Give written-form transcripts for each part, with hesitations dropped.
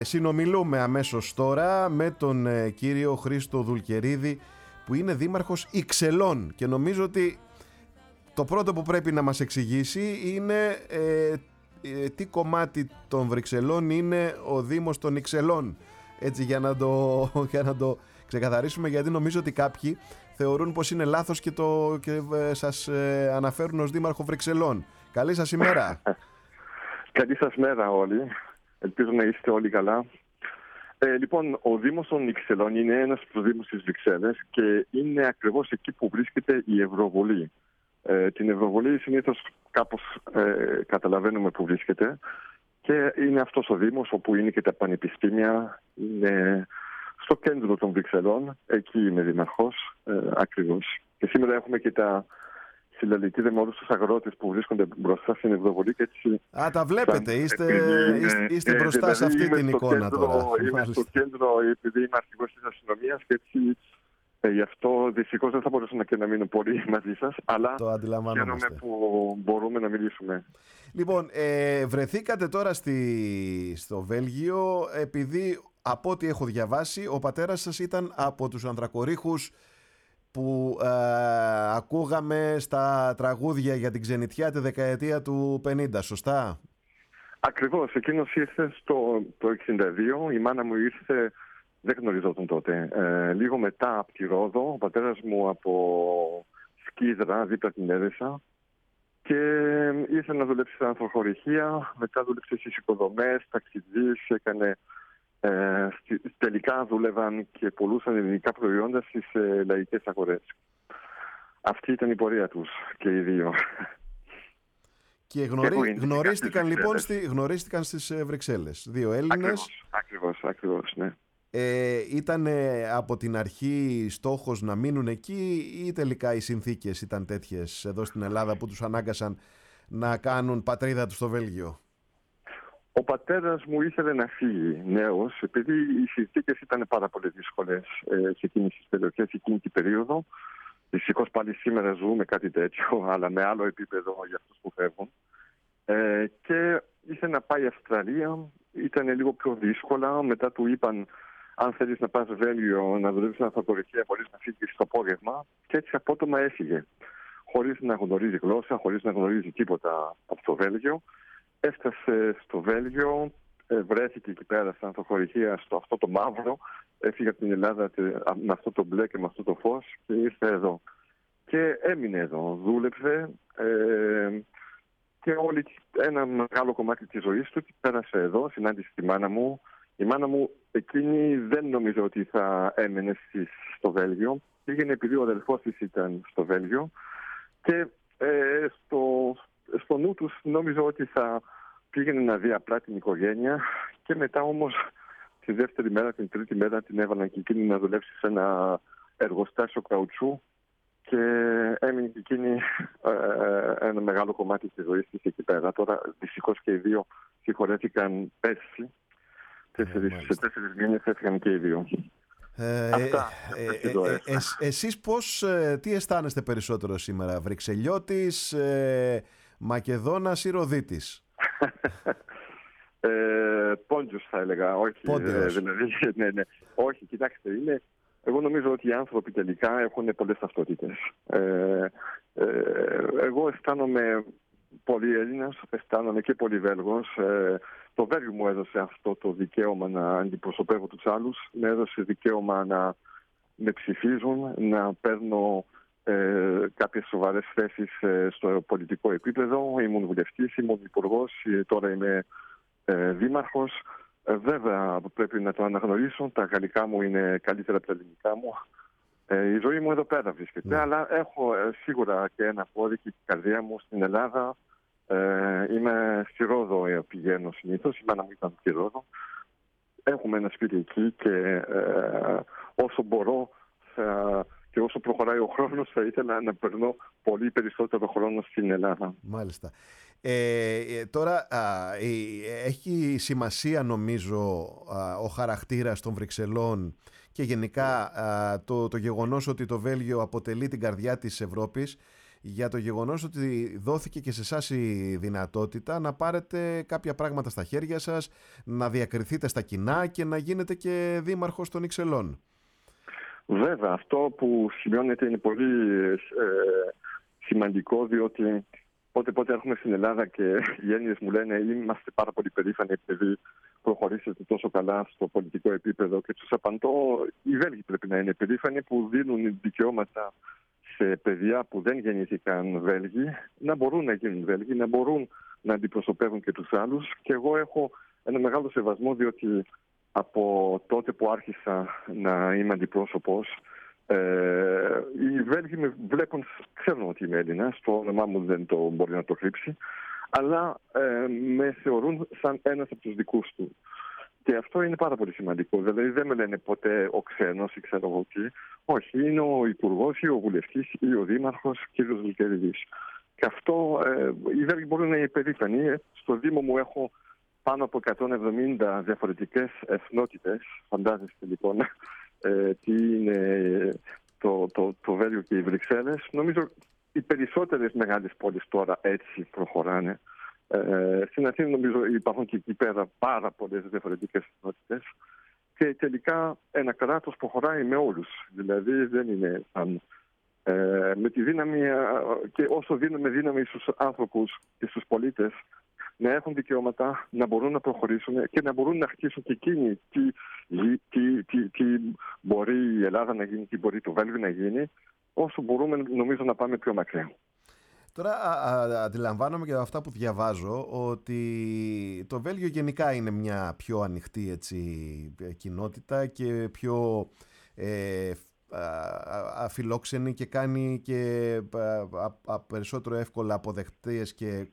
Συνομιλούμε αμέσως τώρα με τον κύριο Χρήστο Δουλκερίδη, που είναι δήμαρχος Ixellon, και νομίζω ότι το πρώτο που πρέπει να μας εξηγήσει είναι τι κομμάτι των Βρυξελών είναι ο Δήμος των Ixellon, έτσι, για να το ξεκαθαρίσουμε, γιατί νομίζω ότι κάποιοι θεωρούν πως είναι λάθος και σας αναφέρουν ως Δήμαρχο Βρυξελών. Καλή σας ημέρα. Καλή σας μέρα όλοι. Ελπίζω να είστε όλοι καλά. Λοιπόν, ο Δήμος των Ixellon είναι ένας από τους Δήμους της Βρυξέλλες και είναι ακριβώς εκεί που βρίσκεται η Ευρωβουλή. Την Ευρωβουλή συνήθως κάπως καταλαβαίνουμε που βρίσκεται, και είναι αυτός ο Δήμος όπου είναι και τα πανεπιστήμια, είναι στο κέντρο των Βρυξελών, εκεί είμαι δήμαρχος ακριβώς. Και σήμερα έχουμε και τα συλλαλητήρια με όλους τους αγρότες που βρίσκονται μπροστά στην Ευρωβουλή. Και έτσι τα βλέπετε, είστε μπροστά σε αυτή την εικόνα τώρα. Είμαι στο κέντρο επειδή είμαι αρχηγός της αστυνομίας και έτσι γι' αυτό δυστυχώς δεν θα μπορούσα να μείνω πολύ μαζί σας, αλλά χαίρομαι που μπορούμε να μιλήσουμε. Λοιπόν, βρεθήκατε τώρα στο Βέλγιο επειδή, από ό,τι έχω διαβάσει, ο πατέρας σας ήταν από τους ανθρακορίχους που ακούγαμε στα τραγούδια για την ξενιτιά τη δεκαετία του 50, σωστά? Ακριβώς, εκείνος ήρθε το 1962, η μάνα μου ήρθε, δεν γνωριζόταν τότε, λίγο μετά από τη Ρόδο, ο πατέρας μου από Σκίδρα, δίπλα την Έδεσα, και ήρθε να δουλέψει στα ανθρακοριχεία, μετά δούλεψε στις οικοδομές, ταξιδής, έκανε... τελικά δούλευαν και πουλούσαν ελληνικά προϊόντα στις λαϊκές αγορές. Αυτή ήταν η πορεία τους και οι δύο. Και γνωρίστηκαν στις Βρυξέλλες. Δύο Έλληνες. Ακριβώς, ναι. Ήταν από την αρχή στόχος να μείνουν εκεί, ή τελικά οι συνθήκες ήταν τέτοιες εδώ στην Ελλάδα που τους ανάγκασαν να κάνουν πατρίδα τους στο Βέλγιο? Ο πατέρας μου ήθελε να φύγει νέος, επειδή οι συνθήκες ήταν πάρα πολύ δύσκολες σε εκείνες τις περιοχές, εκείνη την περίοδο. Δυστυχώς πάλι σήμερα ζούμε κάτι τέτοιο, αλλά με άλλο επίπεδο για αυτούς που φεύγουν. Και ήθελε να πάει Αυστραλία, ήταν λίγο πιο δύσκολα. Μετά του είπαν, αν θέλεις να πας Βέλγιο, να δουλεύεις στην ανθρακοριχεία, μπορείς να φύγεις στο απόγευμα. Και έτσι απότομα έφυγε, χωρίς να γνωρίζει γλώσσα, χωρίς να γνωρίζει τίποτα από το Βέλγιο. Έφτασε στο Βέλγιο, βρέθηκε εκεί πέρα στα ανθρακοριχεία, στο αυτό το μαύρο, έφυγε από την Ελλάδα με αυτό το μπλε και με αυτό το φως και ήρθε εδώ. Και έμεινε εδώ, δούλεψε και ένα μεγάλο κομμάτι της ζωής του πέρασε εδώ, συνάντησε τη μάνα μου. Η μάνα μου εκείνη δεν νόμιζε ότι θα έμενε στο Βέλγιο, πήγαινε επειδή ο αδελφός της ήταν στο Βέλγιο και στο νου τους νόμιζα ότι θα πήγαινε να δει απλά την οικογένεια, και μετά όμως τη δεύτερη μέρα, την τρίτη μέρα την έβαλαν και εκείνη να δουλέψει σε ένα εργοστάσιο καουτσού και έμεινε και εκείνη ένα μεγάλο κομμάτι της ζωής της εκεί πέρα. Τώρα δυστυχώς και οι δύο συγχωρέθηκαν πέρσι. Σε 4 μήνες έφυγαν και οι δύο. Εσείς τι αισθάνεστε περισσότερο σήμερα, Βρυξελιώτης, Μακεδόνας ή Ροδίτης? Πόντιος θα έλεγα, όχι. Ναι. Όχι, κοιτάξτε, εγώ νομίζω ότι οι άνθρωποι τελικά έχουν πολλές ταυτότητες. Εγώ αισθάνομαι πολύ Έλληνας, αισθάνομαι και πολύ Βέλγος. Το Βέλγιο μου έδωσε αυτό το δικαίωμα να αντιπροσωπεύω τους άλλους, με έδωσε δικαίωμα να με ψηφίζουν, να παίρνω κάποιες σοβαρές θέσεις στο πολιτικό επίπεδο. Ήμουν βουλευτής, ήμουν υπουργός, τώρα είμαι δήμαρχος. Βέβαια πρέπει να το αναγνωρίσω, τα γαλλικά μου είναι καλύτερα από τα ελληνικά μου. Η ζωή μου εδώ πέρα βρίσκεται, αλλά έχω σίγουρα και ένα πόδι και την καρδιά μου στην Ελλάδα. Είμαι στη Ρόδο, πηγαίνω συνήθως, η μάνα μου ήταν στη Ρόδο. Έχουμε ένα σπίτι εκεί και όσο μπορώ και όσο προχωράει ο χρόνος θα ήθελα να περνώ πολύ περισσότερο χρόνο στην Ελλάδα. Μάλιστα. Τώρα έχει σημασία, νομίζω, ο χαρακτήρας των Βρυξελών και γενικά το γεγονός ότι το Βέλγιο αποτελεί την καρδιά της Ευρώπης, για το γεγονός ότι δόθηκε και σε εσάς η δυνατότητα να πάρετε κάποια πράγματα στα χέρια σας, να διακριθείτε στα κοινά και να γίνετε και δήμαρχος των Ηξελών. Βέβαια, αυτό που σημειώνεται είναι πολύ σημαντικό, διότι πότε έρχομαι στην Ελλάδα και οι Έλληνες μου λένε είμαστε πάρα πολύ περήφανοι επειδή προχωρήσετε τόσο καλά στο πολιτικό επίπεδο, και τους απαντώ, οι Βέλγοι πρέπει να είναι περήφανοι που δίνουν δικαιώματα σε παιδιά που δεν γεννήθηκαν Βέλγοι, να μπορούν να γίνουν Βέλγοι, να μπορούν να αντιπροσωπεύουν και τους άλλους. Και εγώ έχω ένα μεγάλο σεβασμό, διότι από τότε που άρχισα να είμαι αντιπρόσωπος, οι Βέλγοι με βλέπουν, ξέρουν ότι είμαι Έλληνας, το όνομά μου δεν το μπορεί να το κρύψει, αλλά με θεωρούν σαν ένας από τους δικούς του. Και αυτό είναι πάρα πολύ σημαντικό. Δηλαδή δεν με λένε ποτέ ο ξένος ή ξέρω εγώ τι. Όχι, είναι ο υπουργός ή ο βουλευτής ή ο δήμαρχος κ. Δουλκερίδης. Και αυτό οι Βέλγοι μπορούν να είναι περήφανοι. Στο Δήμο μου έχω πάνω από 170 διαφορετικές εθνότητες. Φαντάζεστε λοιπόν τι είναι το Βέλγιο και οι Βρυξέλλες. Νομίζω οι περισσότερες μεγάλες πόλεις τώρα έτσι προχωράνε. Στην Αθήνα νομίζω υπάρχουν και εκεί πέρα πάρα πολλές διαφορετικές εθνότητες. Και τελικά ένα κράτος προχωράει με όλους. Δηλαδή δεν είναι σαν με τη δύναμη, και όσο δίνουμε δύναμη στους άνθρωπους και στους πολίτες να έχουν δικαιώματα, να μπορούν να προχωρήσουν και να μπορούν να χτίσουν και εκείνοι τι μπορεί η Ελλάδα να γίνει, τι μπορεί το Βέλγιο να γίνει, όσο μπορούμε νομίζω να πάμε πιο μακριά. Τώρα αντιλαμβάνομαι και από αυτά που διαβάζω ότι το Βέλγιο γενικά είναι μια πιο ανοιχτή κοινότητα και πιο αφιλόξενη και κάνει και περισσότερο εύκολα αποδεκτές και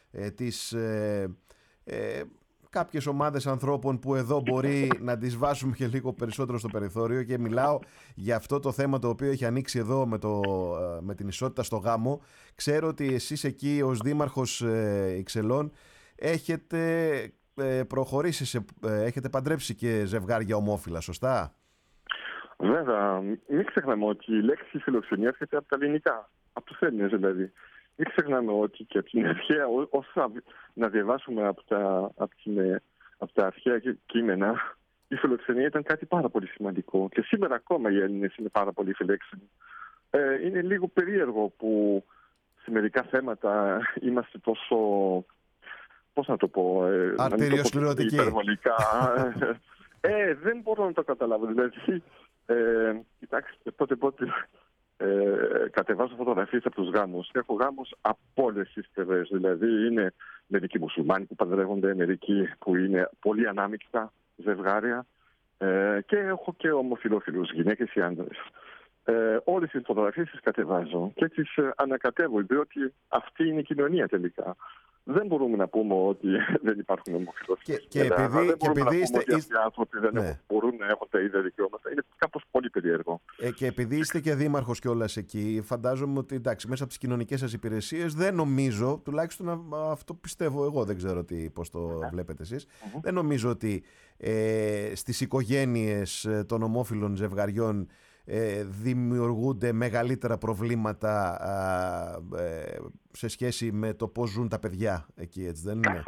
κάποιες ομάδες ανθρώπων που εδώ μπορεί να τις βάζουμε και λίγο περισσότερο στο περιθώριο, και μιλάω για αυτό το θέμα το οποίο έχει ανοίξει εδώ με την ισότητα στο γάμο. Ξέρω ότι εσείς εκεί ως δήμαρχος Ηξελών έχετε προχωρήσει, έχετε παντρέψει και ζευγάρια ομόφυλα, σωστά? Βέβαια, μην ξεχνάμε ότι η λέξη φιλοξενία έρχεται από τα ελληνικά, από τους Έλληνες δηλαδή. Μην ξεχνάμε ότι και από την αρχαία, όσα να διαβάσουμε από τα αρχαία κείμενα, η φιλοξενία ήταν κάτι πάρα πολύ σημαντικό. Και σήμερα ακόμα οι Έλληνες είναι πάρα πολύ φιλέξενοι. Είναι λίγο περίεργο που σε μερικά θέματα είμαστε τόσο, πώς να το πω, αρτηριοσκληρωτικοί. Υπερβολικά. Δεν μπορώ να το καταλάβω. Δηλαδή, κοιτάξτε, πότε κατεβάζω φωτογραφίες από τους γάμους. Έχω γάμους από όλες τις πλευρές. Δηλαδή είναι μερικοί μουσουλμάνοι που παντρεύονται, μερικοί που είναι πολύ ανάμεικτα ζευγάρια, και έχω και ομοφυλόφιλους, γυναίκες ή άντρες. Όλες τις φωτογραφίες τις κατεβάζω και τις ανακατεύω, διότι αυτή είναι η κοινωνία τελικά. Δεν μπορούμε να πούμε ότι δεν υπάρχουν ομοφυλόφιλοι. Και επειδή είστε. Ότι αυτοί οι άνθρωποι δεν μπορούν να έχουν τα ίδια δικαιώματα. Είναι κάπως πολύ περίεργο. Και επειδή είστε και δήμαρχος κιόλας εκεί, φαντάζομαι ότι εντάξει, μέσα από τις κοινωνικές σας υπηρεσίες δεν νομίζω, τουλάχιστον αυτό πιστεύω εγώ, δεν ξέρω πώς το βλέπετε εσείς, δεν νομίζω ότι στις οικογένειες των ομόφυλων ζευγαριών δημιουργούνται μεγαλύτερα προβλήματα σε σχέση με το πώς ζουν τα παιδιά εκεί, έτσι δεν είναι?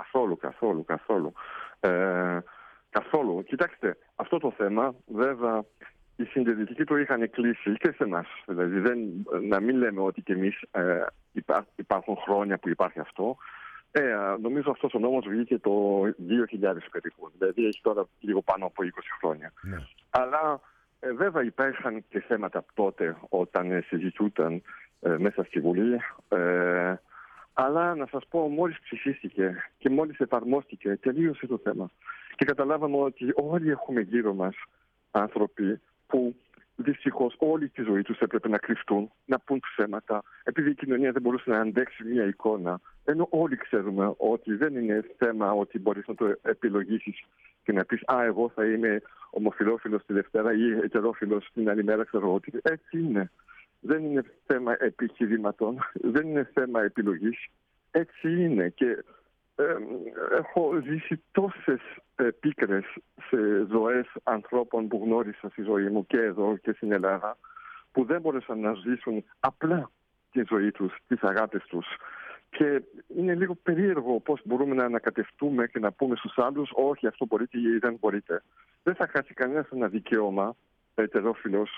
Καθόλου. Κοιτάξτε, αυτό το θέμα βέβαια οι συντηρητικοί το είχαν κλείσει και σε εμάς. Δηλαδή να μην λέμε ότι και εμείς υπάρχουν χρόνια που υπάρχει αυτό. Νομίζω αυτός ο νόμος βγήκε το 2000 περίπου. Δηλαδή έχει τώρα λίγο πάνω από 20 χρόνια. Ναι. Αλλά βέβαια υπήρχαν και θέματα τότε όταν συζητούταν μέσα στη Βουλή. Αλλά να σας πω, μόλις ψηφίστηκε και μόλις εφαρμόστηκε, τελείωσε το θέμα. Και καταλάβαμε ότι όλοι έχουμε γύρω μας άνθρωποι που δυστυχώς όλη τη ζωή τους έπρεπε να κρυφτούν, να πούν ψέματα, επειδή η κοινωνία δεν μπορούσε να αντέξει μια εικόνα. Ενώ όλοι ξέρουμε ότι δεν είναι θέμα ότι μπορείς να το επιλογήσεις και να πεις εγώ θα είμαι ομοφυλόφιλος τη Δευτέρα ή ετερόφιλος την άλλη μέρα, ξέρω ότι έτσι είναι. Δεν είναι θέμα επιχειρήματων, δεν είναι θέμα επιλογής. Έτσι είναι. Και έχω ζήσει τόσες πίκρες σε ζωές ανθρώπων που γνώρισα στη ζωή μου και εδώ και στην Ελλάδα, που δεν μπόρεσαν να ζήσουν απλά τη ζωή τους, τις αγάπες τους. Και είναι λίγο περίεργο πώς μπορούμε να ανακατευτούμε και να πούμε στους άλλους όχι, αυτό μπορείτε ή δεν μπορείτε. Δεν θα χάσει κανένας ένα δικαίωμα ετερόφιλος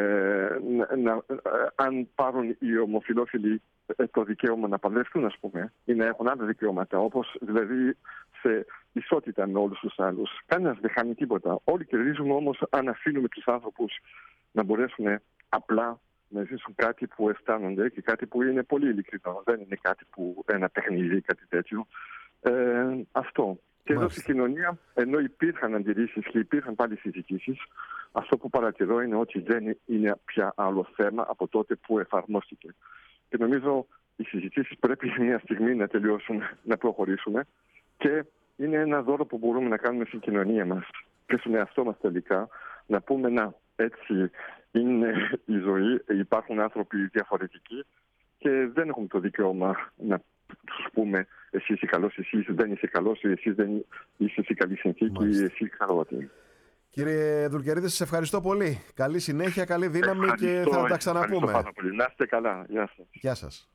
αν πάρουν οι ομοφυλόφιλοι το δικαίωμα να παντρευτούν, ας πούμε, ή να έχουν άλλα δικαιώματα, όπως δηλαδή σε ισότητα με όλους τους άλλους. Κανένας δεν χάνει τίποτα. Όλοι κερδίζουμε όμως αν αφήνουμε τους άνθρωπους να μπορέσουν απλά να ζήσουν κάτι που αισθάνονται και κάτι που είναι πολύ ειλικρινό. Δεν είναι κάτι που ένα παιχνίδι, κάτι τέτοιο. Αυτό. Και εδώ στην κοινωνία, ενώ υπήρχαν αντιρρήσεις και υπήρχαν πάλι συζητήσεις, αυτό που παρατηρώ είναι ότι δεν είναι πια άλλο θέμα από τότε που εφαρμόστηκε. Και νομίζω οι συζητήσεις πρέπει μια στιγμή να τελειώσουν, να προχωρήσουμε και είναι ένα δώρο που μπορούμε να κάνουμε στην κοινωνία μας και στον εαυτό μας τελικά, να πούμε να έτσι είναι η ζωή, υπάρχουν άνθρωποι διαφορετικοί και δεν έχουμε το δικαίωμα να τους πούμε εσύ είσαι καλός, εσύ δεν είσαι καλός, εσύ δεν είσαι σε καλή συνθήκη, εσύ χαλότη. Κύριε Δουλκερίδη, σας ευχαριστώ πολύ. Καλή συνέχεια, καλή δύναμη και θα τα ξαναπούμε. Ευχαριστώ πάρα πολύ. Να είστε καλά. Γεια σας. Γεια σας.